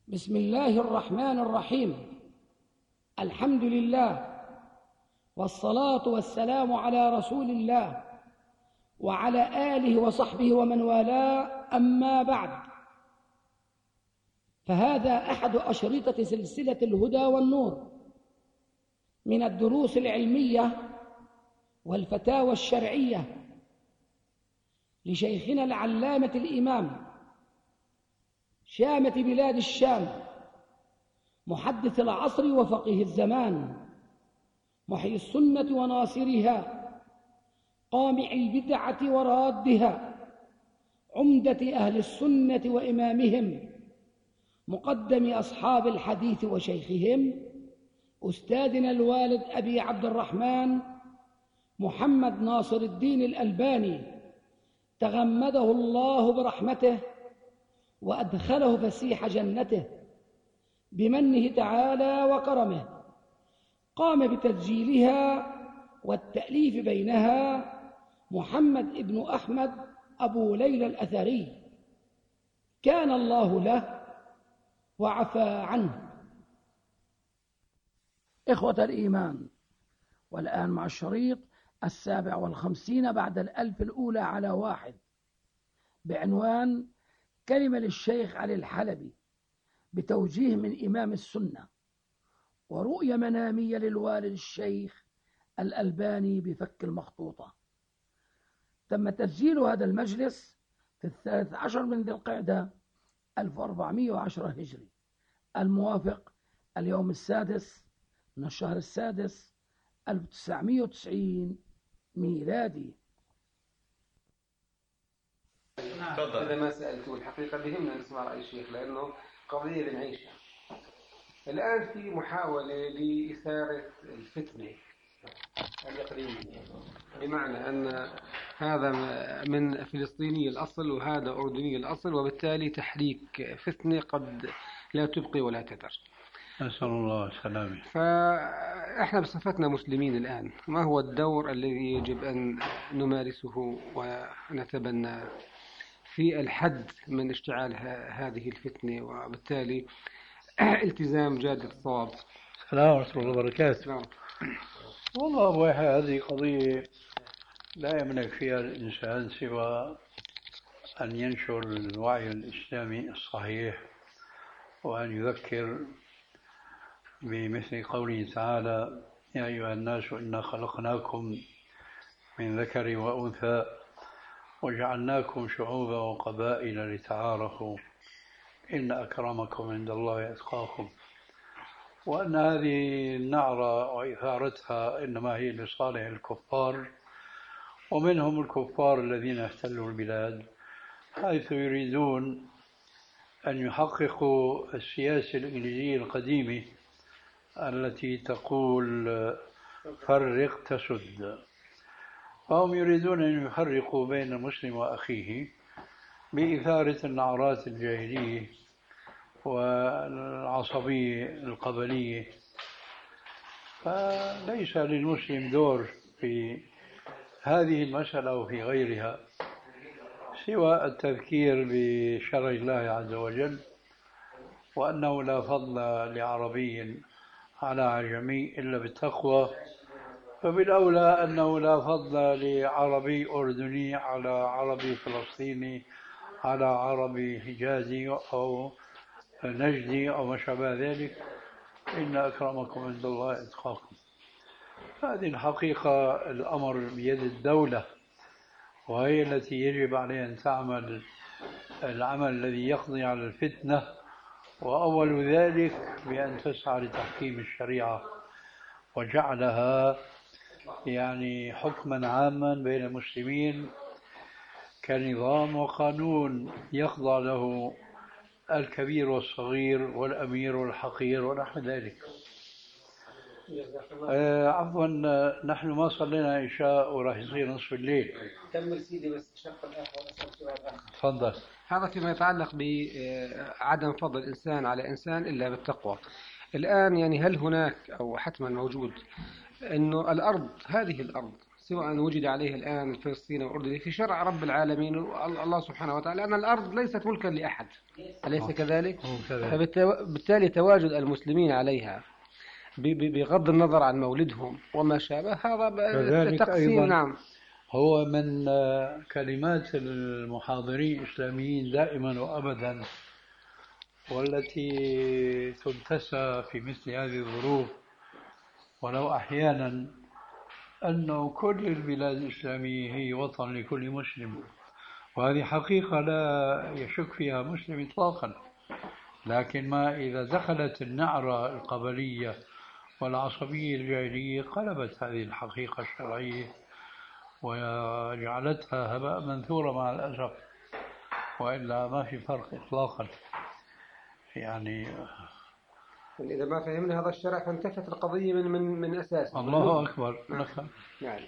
بسم الله الرحمن الرحيم. الحمد لله والصلاة والسلام على رسول الله وعلى آله وصحبه ومن والاه، أما بعد، فهذا أحد أشرطة سلسلة الهدى والنور من الدروس العلمية والفتاوى الشرعية لشيخنا العلامة الإمام شامة بلاد الشام، محدث العصر وفقيه الزمان، محيي السنة وناصرها، قامع البدعة ورادها، عمدة أهل السنة وإمامهم، مقدم أصحاب الحديث وشيخهم، أستاذنا الوالد أبي عبد الرحمن محمد ناصر الدين الألباني، تغمده الله برحمته وأدخله فسيح جنته بمنه تعالى وكرمه. قام بتسجيلها والتأليف بينها محمد ابن أحمد أبو ليلى الأثري، كان الله له وعفى عنه. إخوة الإيمان، والآن مع الشريط 57 بعد 1000 الأولى على 1 بعنوان كلمة للشيخ علي الحلبي بتوجيه من إمام السنة ورؤية منامية للوالد الشيخ الألباني بفك المخطوطة. تم تسجيل هذا المجلس في 13 من ذي القعدة 1410 هجري، الموافق اليوم 6 من الشهر 6 1990 ميلادي. تفضل. هذا ما سألته الحقيقة بهمنا نسمع رأي الشيخ، لأنه قضية بنعيشها الآن في محاولة لإثارة الفتنة الإقليمية، بمعنى أن هذا من فلسطيني الأصل وهذا أردني الأصل، وبالتالي تحريك فتنة قد لا تبقي ولا تذر. نسأل الله السلامة. فإحنا بصفتنا مسلمين الآن، ما هو الدور الذي يجب أن نمارسه ونتبنى في الحد من اشتعال هذه الفتنة، وبالتالي التزام جادة الصواب؟ السلام ورحمة الله وبركاته. والله أبو يحيى، هذه قضية لا يملك فيها الإنسان سوى أن ينشر الوعي الإسلامي الصحيح، وأن يذكر بمثل قوله تعالى: يا أيها الناس إنا خلقناكم من ذكر وأنثى وجعلناكم شعوبا وقبائل لتعارفوا إن أكرمكم عند الله أتقاكم، وأن هذه النعرة وإثارتها إنما هي لصالح الكفار، ومنهم الكفار الذين احتلوا البلاد، حيث يريدون أن يحققوا السياسة الإنجليزية القديمة التي تقول فرق تسد. فهم يريدون أن يفرقوا بين المسلم وأخيه بإثارة النعرات الجاهلية والعصبية القبلية. فليس للمسلم دور في هذه المسألة وفي غيرها سوى التذكير بشرع الله عز وجل، وأنه لا فضل لعربي على عجمي إلا بالتقوى، فبالأولى أنه لا فضل لعربي أردني على عربي فلسطيني على عربي حجازي أو نجدي أو ما شابه ذلك، إن أكرمكم عند الله أتقاكم. هذه الحقيقة الأمر بيد الدولة، وهي التي يجب عليها أن تعمل العمل الذي يقضي على الفتنة، وأول ذلك بأن تسعى لتحكيم الشريعة وجعلها يعني حكما عاما بين المسلمين كنظام وقانون يخضع له الكبير والصغير والأمير والحقير ونحو ذلك. عفوا، نحن ما صلينا عشاء وراح يصير نصف الليل. كمل سيدي بس الشق الآخر وأسأل سؤال آخر. تفضل. هذا فيما يتعلق بعدم فضل الإنسان على إنسان إلا بالتقوى. الآن يعني هل هناك أو حتما موجود أنه الأرض، هذه الأرض سواء وجد عليه الآن الفلسطيني والأردني في شرع رب العالمين الله سبحانه وتعالى أن الأرض ليست ملكا لأحد، أليس كذلك؟ فبالتالي تواجد المسلمين عليها بغض النظر عن مولدهم وما شابه هذا تقسيم. نعم، هو من كلمات المحاضرين الإسلاميين دائما وأبدا، والتي تنتسى في مثل هذه الظروف ولو أحيانا، أنه كل البلاد الإسلامية هي وطن لكل مسلم، وهذه حقيقة لا يشك فيها مسلم إطلاقا. لكن ما إذا دخلت النعرة القبلية والعصبية الجاهلية قلبت هذه الحقيقة الشرعية وجعلتها هباء منثورا مع الأسف، وإلا ما في فرق إطلاقا. يعني إذا ما فهمنا هذا الشرع فانتفت القضية من أساسها. الله أكبر. نعم.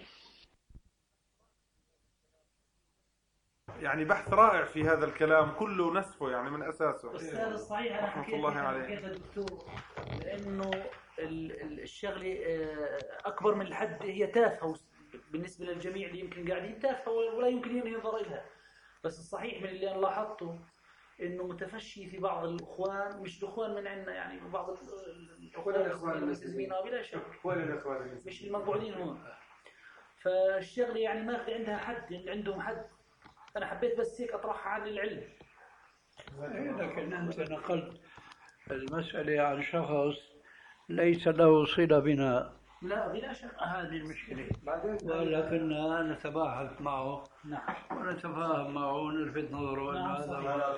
يعني بحث رائع في هذا الكلام كله نسفه يعني من أساسه. أستاذ الصحيح أنا حكيت الدكتور لأنه الشغلة أكبر من الحد، هي تافهة بالنسبة للجميع اللي يمكن قاعدين تافهة ولا يمكن ينظر إلها، بس الصحيح من اللي أنا لاحظته إنه متفشي في بعض الإخوان، مش الإخوان من عندنا يعني بعض الإخوان المسلمين بلا شك، مش المقعودين هون. فالشغلة يعني ما في عندها حد، عندهم حد. أنا حبيت بس هيك أطرحها عن العلم. لكن أنت نقلت المسألة عن شخص ليس له صلة بنا. لا بلا شك هذه المشكلة، ولكننا نتباحث معه. نعم. ونتفاهم معه ونلفت نظره أن هذا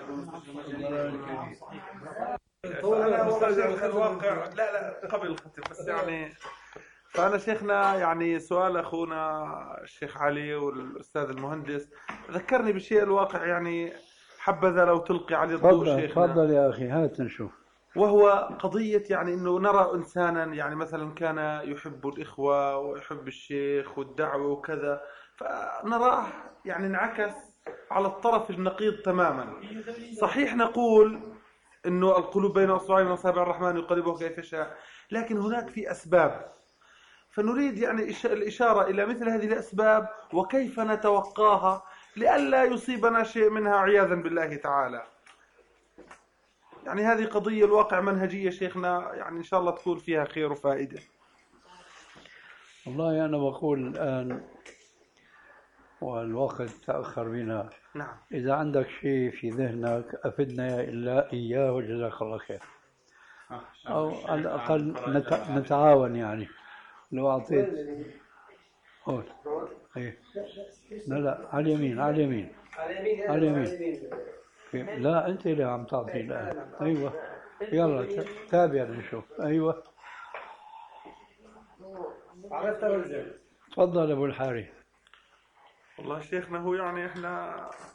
الواقع. لا قبل الختم بس يعني، فأنا شيخنا يعني سؤال أخونا الشيخ علي والأستاذ المهندس ذكرني بشيء الواقع، يعني حبذا لو تلقي عليه الضوء شيخنا. تفضل يا أخي، هات نشوف. وهو قضية يعني أنه نرى إنسانا يعني مثلا كان يحب الإخوة ويحب الشيخ والدعوة وكذا، فنراه يعني انعكس على الطرف النقيض تماما. صحيح نقول أنه القلوب بين أصبعين من أصابع الرحمن يقلبه كيف يشاء، لكن هناك في أسباب، فنريد يعني الإشارة إلى مثل هذه الأسباب وكيف نتوقاها لئلا يصيبنا شيء منها عياذا بالله تعالى. يعني هذه قضية الواقع منهجية شيخنا، يعني إن شاء الله تكون فيها خير وفائدة. والله أنا بقول الآن والوقت تأخر بنا. نعم. إذا عندك شيء في ذهنك أفدنا إلا إياه وجزاك الله خير، أو على الأقل نتعاون. يعني لو أعطيت قول إيه. لا على اليمين لا أنت اللي عم تعطي الآن. أيوة يلا تابع نشوف. أيوة تفضل أبو الحارث. والله شيخنا هو يعني إحنا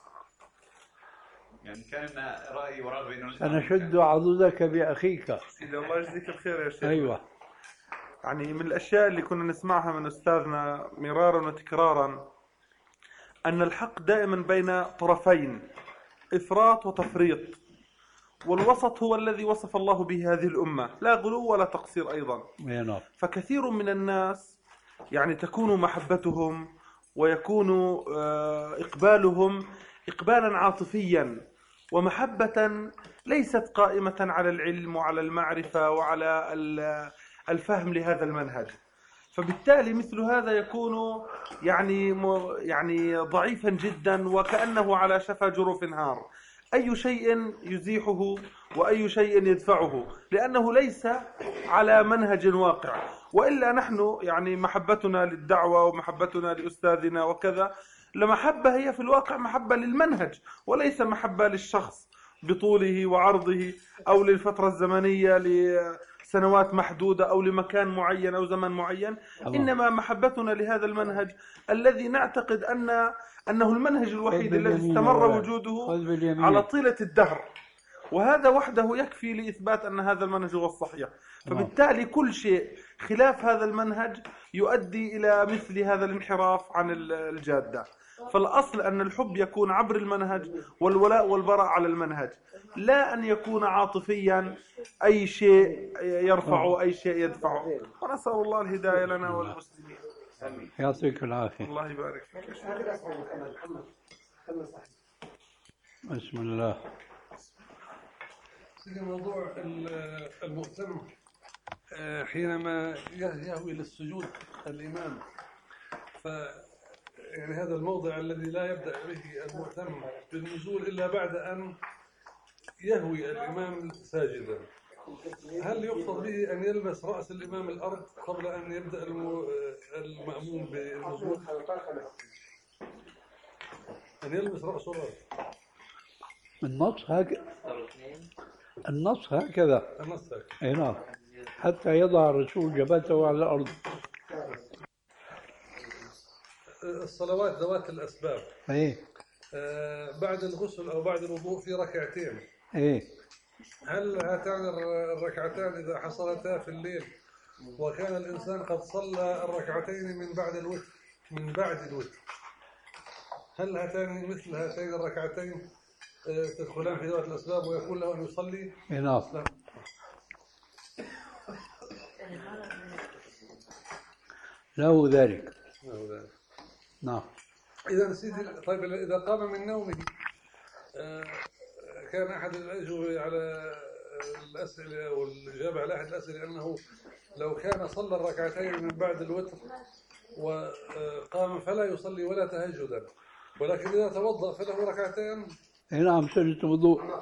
يعني كان رأيي ورغبة إنه أنا شد عضدك بأخيك. إذا الله يجزيك الخير يا شيخ. أيوة. يعني من الأشياء اللي كنا نسمعها من أستاذنا مرارا وتكرارا أن الحق دائما بين طرفين، إفراط وتفريط، والوسط هو الذي وصف الله به هذه الأمة، لا غلو ولا تقصير أيضا. فكثير من الناس يعني تكون محبتهم ويكون إقبالهم إقبالا عاطفيا ومحبة ليست قائمة على العلم وعلى المعرفة وعلى الفهم لهذا المنهج، فبالتالي مثل هذا يكون يعني ضعيفا جدا وكأنه على شفا جرف نهار، أي شيء يزيحه وأي شيء يدفعه، لأنه ليس على منهج واقع. وإلا نحن يعني محبتنا للدعوة ومحبتنا لأستاذنا وكذا لمحبة هي في الواقع محبة للمنهج وليس محبة للشخص بطوله وعرضه أو للفترة الزمنية لسنوات محدودة أو لمكان معين أو زمن معين. إنما محبتنا لهذا المنهج الذي نعتقد أنه المنهج الوحيد الذي استمر وجوده على طيلة الدهر، وهذا وحده يكفي لإثبات أن هذا المنهج هو الصحيح. فبالتالي كل شيء خلاف هذا المنهج يؤدي إلى مثل هذا الانحراف عن الجادة. فالأصل أن الحب يكون عبر المنهج والولاء والبراء على المنهج، لا أن يكون عاطفيا أي شيء يرفع أي شيء يدفع. ونسأل الله الهداية لنا والمسلمين. يعطيك العافية. الله يبارك فيك. بسم الله. سيدي موضوع المؤتم حينما يهوي للسجود الإمام، يعني هذا الموضع الذي لا يبدأ به المؤتم بالنزول إلا بعد أن يهوي الإمام ساجدا، هل يقصد به أن يلمس رأس الإمام الأرض قبل أن يبدأ المأموم بالنزول؟ أن يلمس رأسه الأرض. النص هكذا. النص هكذا. النص هكذا. اي نعم. حتى يضع الرسول جبهته على الأرض. الصلوات ذوات الأسباب. ايه. بعد الغسل أو بعد الوضوء في ركعتين. ايه. هل هاتان الركعتان إذا حصلتا في الليل وكان الإنسان قد صلى الركعتين من بعد الوتر، هل هاتان مثل هاتين الركعتين تدخلان في ذوات الأسباب ويكون له أن يصلي؟ نعم. له ذلك. نعم. إذا سيدي، طيب إذا قام من نومه كان أحد الأجوبة على الأسئلة والإجابة على أحد الأسئلة أنه لو كان صلى الركعتين من بعد الوتر وقام فلا يصلي ولا تهجدا، ولكن إذا توضأ فله ركعتين. نعم، سنة وضوء.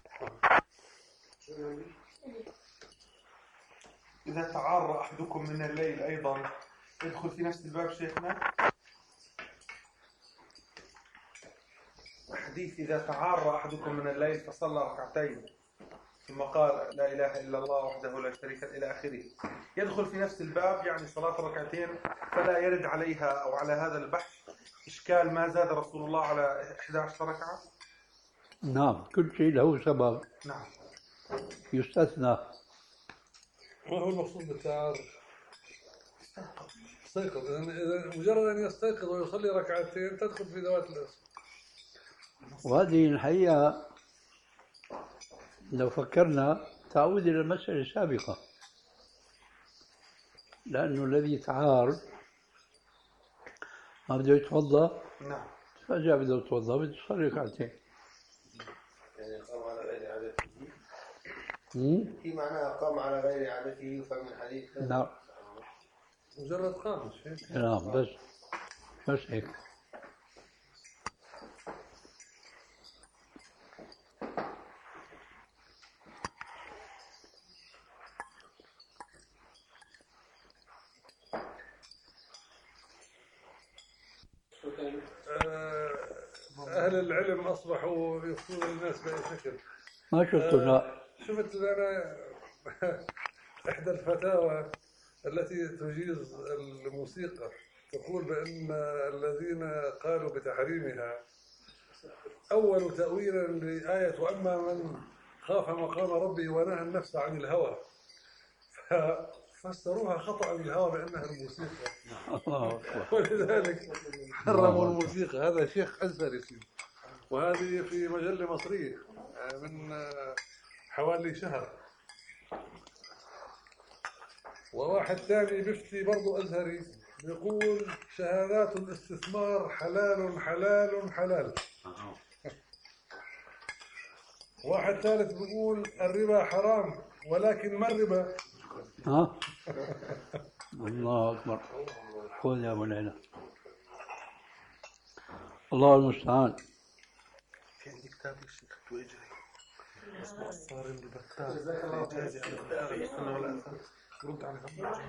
إذا تعار أحدكم من الليل أيضا يدخل في نفس الباب شيخنا؟ حديث إذا تعار أحدكم من الليل فصلى ركعتين ثم قال لا إله إلا الله وحده لا شريك له إلى آخره، يدخل في نفس الباب، يعني صلاة الركعتين، فلا يرد عليها أو على هذا البحث إشكال ما زاد رسول الله على 11 ركعة؟ نعم، كل شيء له سبب. نعم. يستثنى. ما هو المقصود بالتعار؟ استيقظ. إذا مجرد أن يستيقظ ويصلي ركعتين تدخل في ذوات الأسباب. وهذه الحقيقة لو فكرنا تعود إلى المسألة السابقة، لأنه الذي تعار ما بده يتوضأ. نعم. فجاء بده يتوضأ بده يصلي ركعتين. يعني قام على غير عادته. في معناها قام على غير عادته، فمن حديث. نعم. مجرد قام. نعم، بس هيك. أهل العلم أصبحوا يفتون الناس بأي شكل. ما شفت. لا. شفت أنا إحدى الفتاوى التي تجيز الموسيقى تقول بأن الذين قالوا بتحريمها أول تأويل لآية وأما من خاف مقام ربه ونهى النفس عن الهوى، فسروها خطأ بالهوى بأنها الموسيقى. ولذلك حرموا الموسيقى. هذا شيخ أزهري، وهذه في مجلة مصرية من حوالي شهر. وواحد ثاني بيفتي برضو أزهري بيقول شهادات الاستثمار حلال حلال حلال. واحد ثالث بيقول الربا حرام، ولكن ما الربا؟ الله أكبر. قول يا مولانا. الله المستعان. في عندي كتاب الشيخ تويجري اسمه الصارم البتال الإجازي على الدعاء السنة والأثر، رد على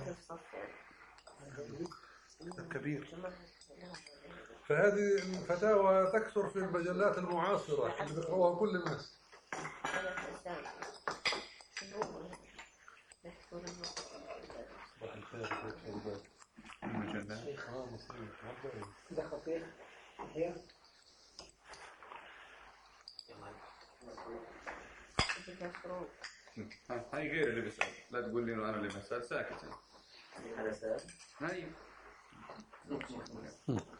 الكبير. فهذه الفتاوى تكثر في المجلات المعاصرة اللي بيقرأوها كل الناس. هاي غير اللي بيسأل، لا تقول لي أنا اللي بسأل، ساكت هذا سأل. هاي.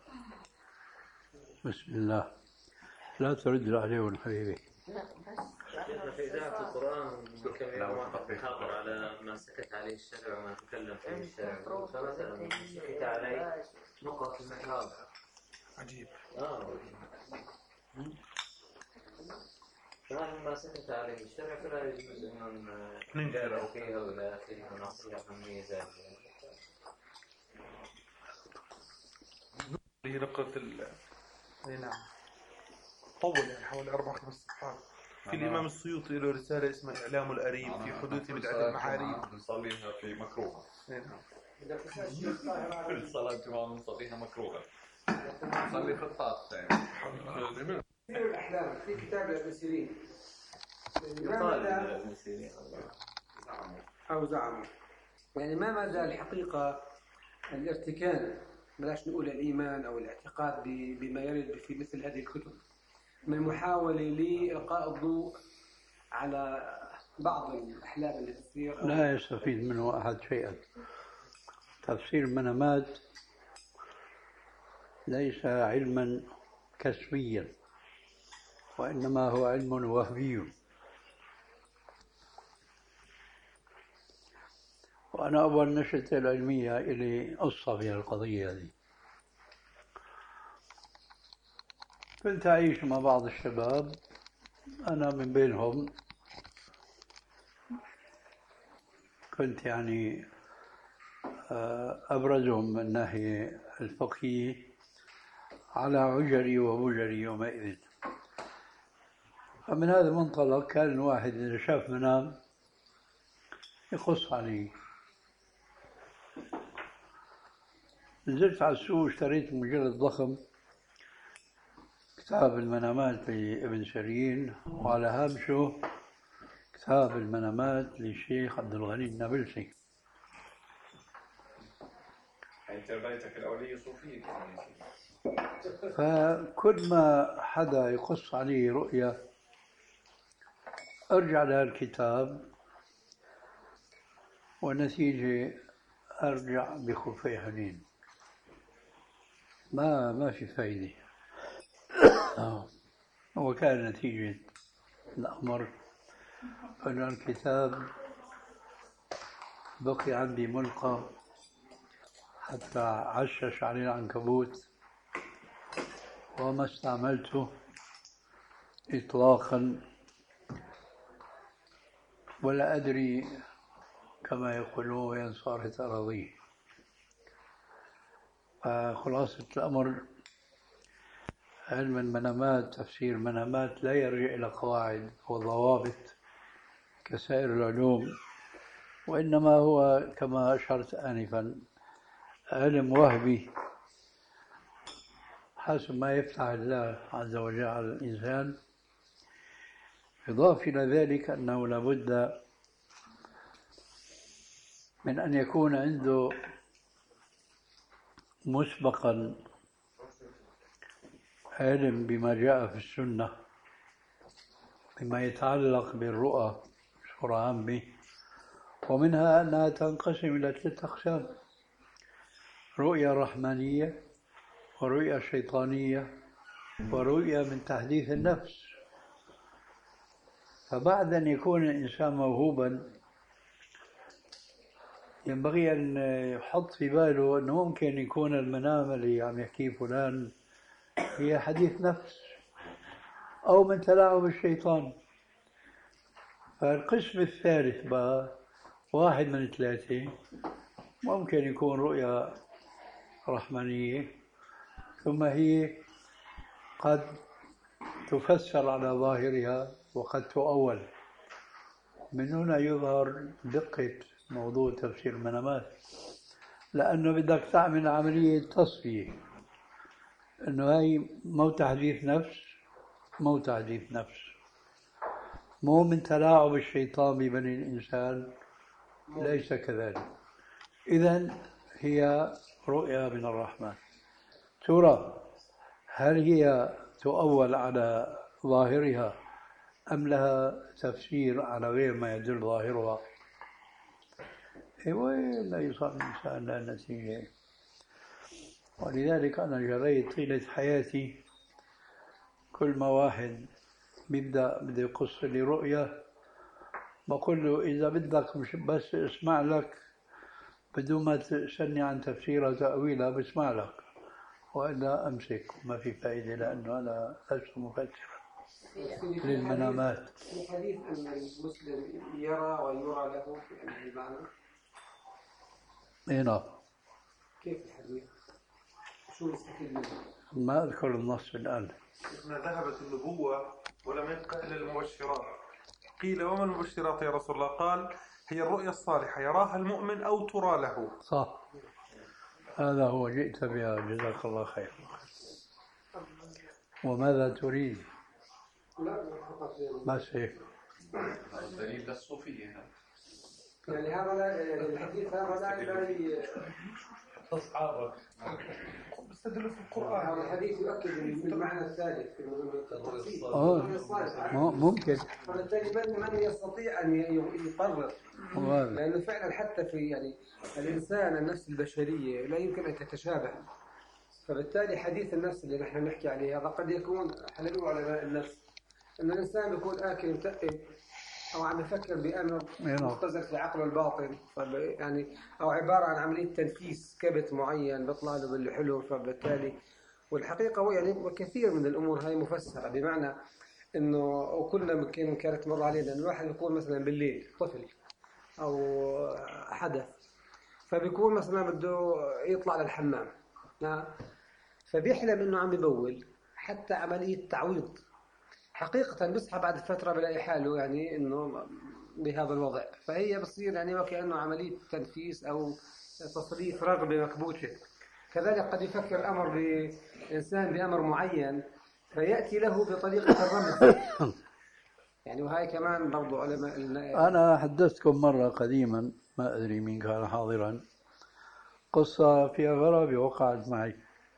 بسم الله. لا ترد عليهم حبيبي. في إذاعة القرآن من كم يوم واحد محاضر على ما سكت عليه الشرع وما تكلم فيه الشرع، فمثلا سكت عليه نقط في المحاضرة. عجيب. فلما سكت عليه الشرع فلا يجوز أن ننكر فيها ولا فيها ونعطيها مميزات. هي نقطة نعم طول يعني حوالي 4-5 صفحات. في الإمام السيوطي له رسالة اسمها إعلام الأريب في حدوث بدعة المعاريف. نصليها في مكروهة. نعم. كل صلاة جمعة نصليها مكروهة. نصلي في الطاقة يعني. تفسير الأحلام في كتاب ابن سيرين. أو زعموا. يعني ما مدى الحقيقة الارتكان، بلاش نقول الإيمان أو الاعتقاد بما يرد في مثل هذه الكتب من محاولة لإلقاء الضوء على بعض الأحلام التي تصير لا يستفيد منه أحد شيئا. تفسير المنامات ليس علما كسبيا، وإنما هو علم وهمي. وأنا أول نشأتي العلمية إلي قصة في القضية هذه. كنت أعيش مع بعض الشباب، أنا من بينهم، كنت يعني أبرزهم من الناحية الفقهية على عجري وبجري يومئذ. فمن هذا المنطلق كان الواحد إذا شاف منام يقص عليه. نزلت على السوق اشتريت مجلد ضخم كتاب المنامات لابن سيرين، وعلى هامشه كتاب المنامات للشيخ عبد الغني النابلسي. أنت بيتك الأولية صوفية. فكل ما حدا يقص عليه رؤيا أرجع للكتاب، والنتيجة أرجع بخفي حنين. ما في فايدة. وكان نتيجة الأمر أن الكتاب بقي عندي ملقى حتى عشش عليه العنكبوت، وما استعملته إطلاقا، ولا أدري كما يقولون وين صارت أراضيه. خلاصة الأمر علم المنامات، تفسير المنامات لا يرجع إلى قواعد وضوابط كسائر العلوم، وإنما هو كما أشرت آنفا علم وهبي حسب ما يفتح الله عز وجل على الإنسان. إضافة إلى ذلك أنه لابد من أن يكون عنده مسبقا علم بما جاء في السنة بما يتعلق بالرؤى بصورة عامة، ومنها أنها تنقسم إلى 3 أقسام: رؤيا رحمانية، ورؤيا شيطانية، ورؤيا من تحديث النفس. فبعد أن يكون الإنسان موهوبا ينبغي أن يحط في باله أنه ممكن يكون المنام اللي عم يحكيه فلان هي حديث نفس أو من تلاعب الشيطان. فالقسم الثالث بقى 1 من 3 ممكن يكون رؤيا رحمانية، ثم هي قد تفسر على ظاهرها وقد تؤول. من هنا يظهر دقة موضوع تفسير المنامات، لأنه بدك تعمل عملية تصفية، أنه هاي مو تحديث نفس، مو تحديث نفس، مو من تلاعب الشيطان ببني الإنسان، ليس كذلك. إذن هي رؤيا من الرحمن. ترى هل هي تؤول على ظاهرها أم لها تفسير على غير ما يدل ظاهرها؟ ولا يصل الإنسان لا نتيجة. ولذلك أنا جريت طيلة حياتي كل ما واحد بده يقص لي رؤية، بقول له إذا بدك مش بس اسمع لك بدون ما تسألني عن تفسيرها وتأويلها، بسمع لك، وإلا أمسك، ما في فائدة لأنه أنا لست مفسرا للمنامات. في حديث أن المسلم يرى ويرى له يعني المعنى. إيه نعم. كيف الحديث؟ شو نستفيد منه؟ ما أذكر النص الآن. ذهبت النبوة ولم يبقى إلا المبشرات. قيل وما المبشرات يا رسول الله؟ قال هي الرؤيا الصالحة يراها المؤمن أو ترى له. صح، هذا هو جئت بها، جزاك الله خير. وماذا تريد؟ بس هيك. الدليل للصوفية يعني هذا الحديث هذا أصحابك بستدل في القرآن. هذا الحديث يؤكد المعنى الثالث ممكن. فبالتالي من يستطيع أن يقرر، لأنه فعلا حتى في يعني الإنسان النفس البشرية لا يمكن أن تتشابه، فبالتالي حديث النفس اللي نحن نحكي عليه هذا قد يكون حللوا علماء النفس أن الإنسان يكون آكل متأب أو عم يفكر بأمر مختزل في عقله الباطن، يعني أو عبارة عن عملية تنفيس كبت معين بيطلع له بالحلم، فبالتالي والحقيقة هو يعني كثير من الأمور هاي مفسرة، بمعنى إنه وكلنا ممكن كانت تمر علينا إن الواحد يكون مثلا بالليل طفل أو حدث، فبيكون مثلا بده يطلع للحمام، فبيحلم إنه عم يبول، حتى عملية تعويض حقيقة بيصحى بعد فترة بلاقي حاله يعني إنه بهذا الوضع، فهي بصير يعني وكأنه عملية تنفيس أو تصريف رغبة مكبوتة. كذلك قد يفكر أمر بإنسان بأمر معين فيأتي له بطريقة الرمز يعني، وهي كمان برضو علماء أنا حدثتكم مرة قديما، ما أدري مين كان حاضرا، قصة فيها غرابة وقعت معي.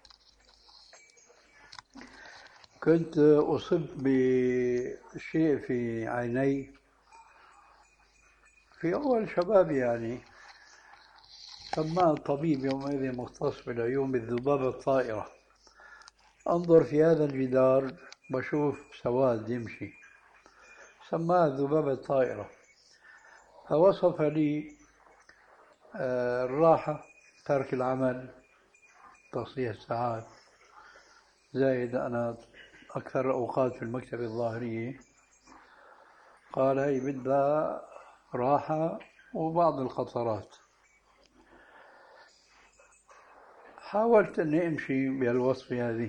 كنت أصبت بشيء في عيني في أول شبابي، يعني سماه الطبيب يومئذ مختص بالعيون بالذبابة الطائرة. أنظر في هذا الجدار بشوف سواد يمشي، سماه الذبابة الطائرة. فوصف لي الراحة، ترك العمل، تصحيح الساعات، زائد أنا أكثر أوقات في المكتب الظاهرية. قال هي بدها راحة وبعض القطرات. حاولت أني أمشي بهالوصفة هذه،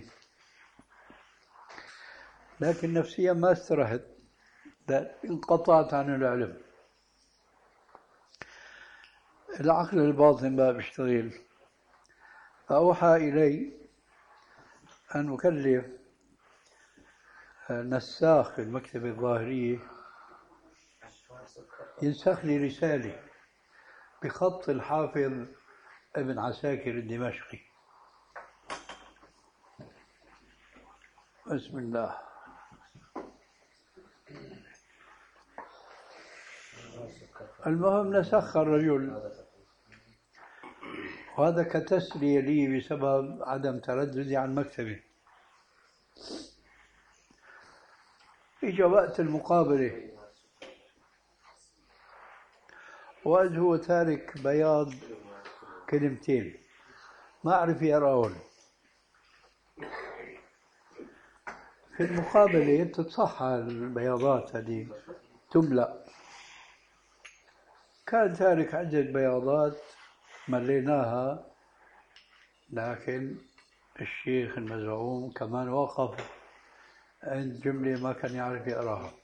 لكن نفسيا ما استرحت، انقطعت عن العلم. العقل الباطن بقى بيشتغل، فأوحى إلي أن أكلف نساخ في المكتبة الظاهرية ينسخ لي رسالة بخط الحافظ ابن عساكر الدمشقي. بسم الله. المهم نسخ الرجل، وهذا كتسلية لي بسبب عدم ترددي عن مكتبي. إجا وقت المقابلة وإذ هو تارك بياض كلمتين ما أعرف يقرأون. في المقابلة تتصحى البياضات هذه تملأ، كان تارك عدة بياضات مليناها، لكن الشيخ المزعوم كمان وقف عند جملة ما كان يعرف يقراها.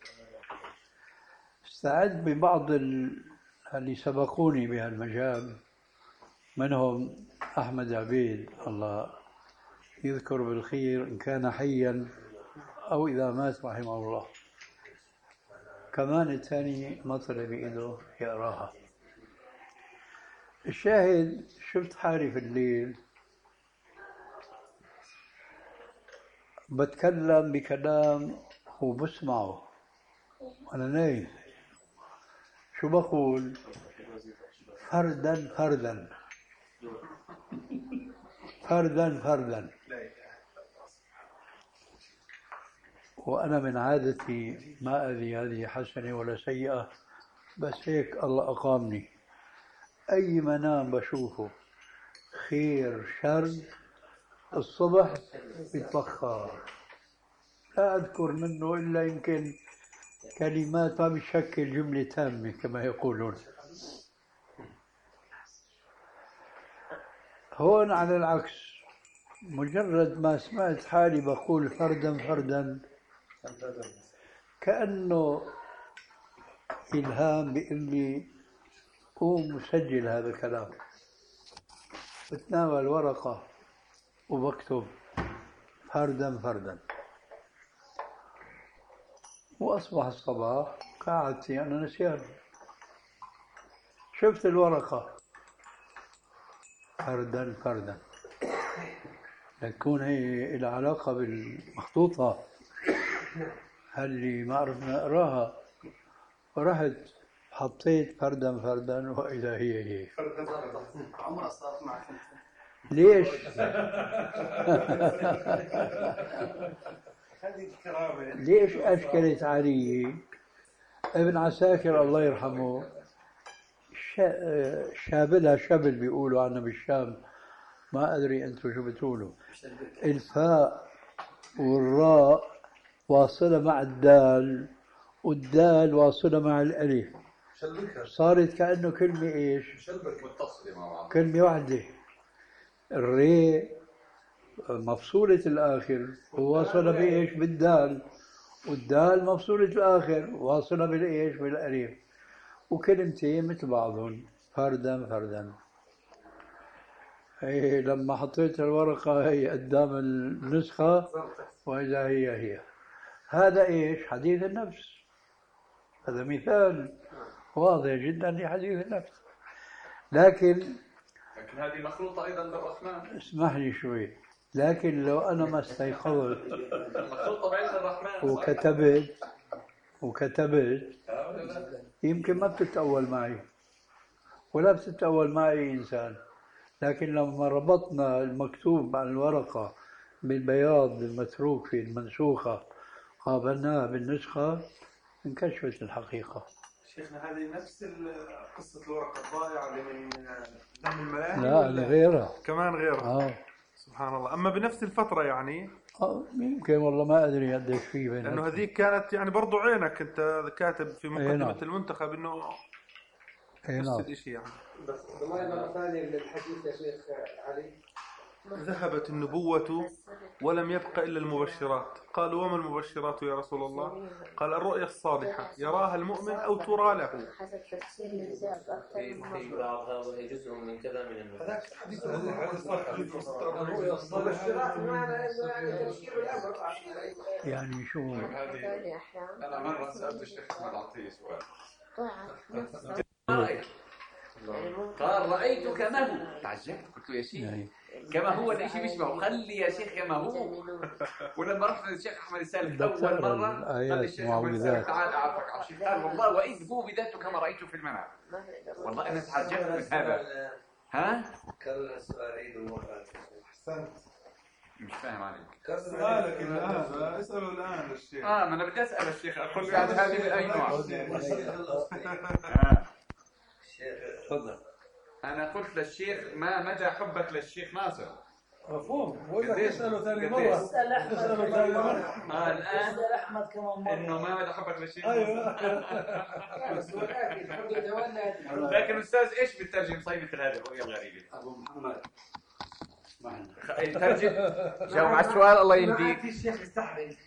استعد ببعض اللي سبقوني بهالمجال، منهم أحمد عبيد الله يذكر بالخير إن كان حيا أو إذا مات رحمه الله، كمان الثاني ما طلع بإيده يقراها. الشاهد شفت حالي في الليل بتكلم بكلام وبسمعه أنا نايم. شو بقول؟ فردا فردا فردا فردا. وأنا من عادتي ما أذي هذه حسنة ولا سيئة، بس هيك الله أقامني. أي منام بشوفه خير شر الصبح بيتبخر، لا أذكر منه إلا يمكن كلمات ما بتشكل جملة تامة كما يقولون. هون على العكس، مجرد ما سمعت حالي بقول فردا فردا كأنه إلهام بيقول لي قوم وسجل هذا الكلام. بتناول ورقة وبكتب فردا فردا. وأصبح الصباح قعدتي أنا نسيان، شفت الورقة فردا فردا، لتكون هي العلاقة بالمخطوطة اللي ما عرفنا نقراها، ورحت حطيت فردا فردا وإذا هي عمرها صارت معك ليش؟ ليش أشكلت علي؟ ابن عساكر الله يرحمه شابلها شبل بيقولوا عنا بالشام، ما أدري أنتم شو بتقولوا. الفاء والراء واصلة مع الدال، والدال واصلة مع الألف، صارت كأنه كلمة إيش؟ متصلة مع بعض، كلمة واحدة. الري مفصولة الآخر وواصلة بإيش؟ بالدال، والدال مفصولة الآخر واصلة بالإيش؟ بالألف، وكلمتين مثل بعضهم فردا فردا. هي لما حطيت الورقة هي قدام النسخة وإذا هي هذا إيش؟ حديث النفس. هذا مثال واضح جدا لحديث النفس. لكن هذه مخلوطة أيضا بالرحمن. اسمح لي شوي، لكن لو أنا ما استيقظت مخلوطة بعلم الرحمن وكتبت يمكن ما بتتأول معي ولا بتتأول معي إنسان. لكن لما ربطنا المكتوب على الورقة بالبياض المتروك في المنسوخة قابلناها بالنسخة انكشفت الحقيقة. شيخنا هذه نفس قصة الورقة الضائعة اللي من دم الملاهي؟ لا غيرها كمان غيرها. سبحان الله. أما بنفس الفترة يعني يمكن والله ما أدري قديش فيه بينهم، لأنه هذيك كانت يعني برضو عينك أنت كاتب في مقدمة المنتخب إنه نفس الشيء يعني. بس مرة ثانية للحديث يا شيخ علي. ذهبت النبوة ولم يبق إلا المبشرات. قالوا وما المبشرات يا رسول الله؟ قال الرؤيا الصالحة يراها المؤمن أو ترى له. حسب تفسير النساء في بعضها وهي جزء من كذا من النبوة. حديث الرؤيا الصالحة يعني شو أنا مرة سألت الشيخ أحمد عطية سؤال، قال رأيت كما هو، تعجبت قلت له يا شيخ كما هو الشيء بيشبهه، قال لي يا شيخ كما هو. ولما رحت للشيخ أحمد السالك أول مرة قال لي الشيخ أحمد السالك تعال أعرفك على شيء، قال والله وإذ هو بذاته كما رأيته في المنام. والله أنا تعجبت من هذا. ها؟ كرر السؤال عيد مرة. أحسنت. مش فاهم عليك. سؤالك الآن اسأله الآن للشيخ. ما أنا بدي أسأل الشيخ أقول له يعني هذه من أي نوع؟ تفضل. أنا قلت للشيخ ما مدى حبك للشيخ ناصر؟ مفهوم. وإذا تسأله ثاني مرة تسأله ثاني مرة. الآن اسأل أحمد كمان مرة إنه ما مدى حبك للشيخ؟ أيوة. لكن أستاذ إيش بترجم صيغة هذه الرؤيا الغريبة؟ أبو محمد ترجم جاوب على السؤال الله يهديك. الشيخ يستحرج.